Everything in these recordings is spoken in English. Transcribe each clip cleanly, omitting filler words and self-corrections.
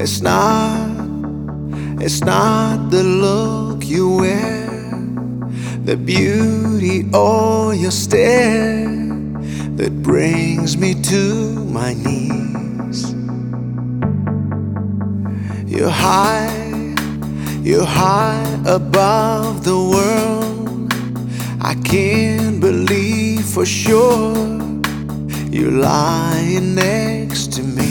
It's not the look you wear, the beauty or your stare that brings me to my knees. You're high above the world. I can't believe for sure you're lying next to me.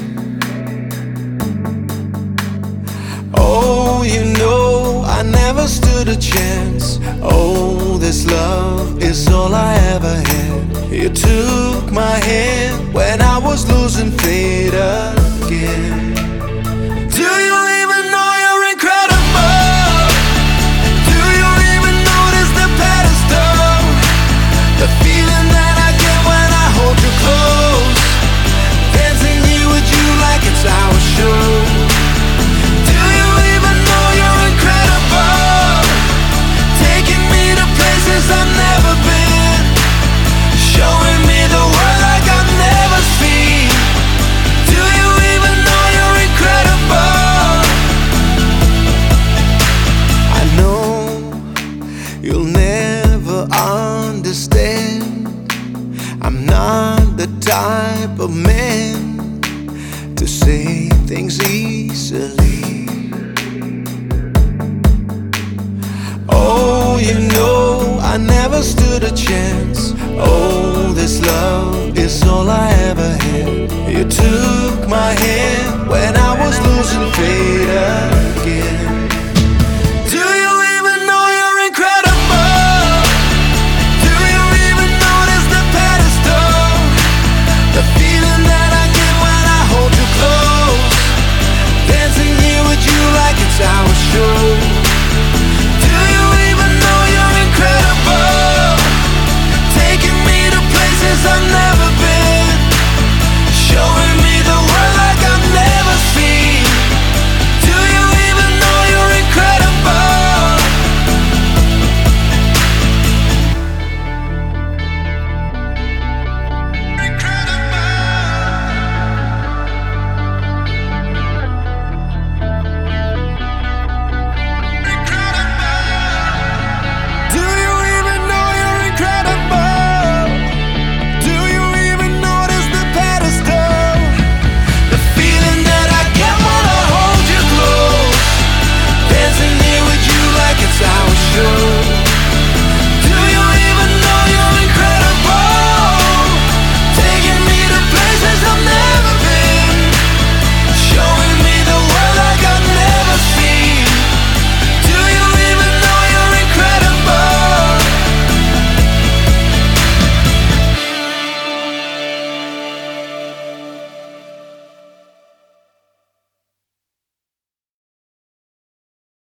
Oh, you know I never stood a chance. Oh, this love is all I ever had. You took my hand when I was losing faith again. Do you even know you're incredible? Do you even notice the pedestal? The feeling that I get when I hold you close, dancing here with you like it's our show. I've never been, showing me the world like I've never seen. Do you even know you're incredible? I know you'll never understand. I'm not the type of man to say things easily. Oh, you know I never stood a chance. Oh, this love is all I ever had. You took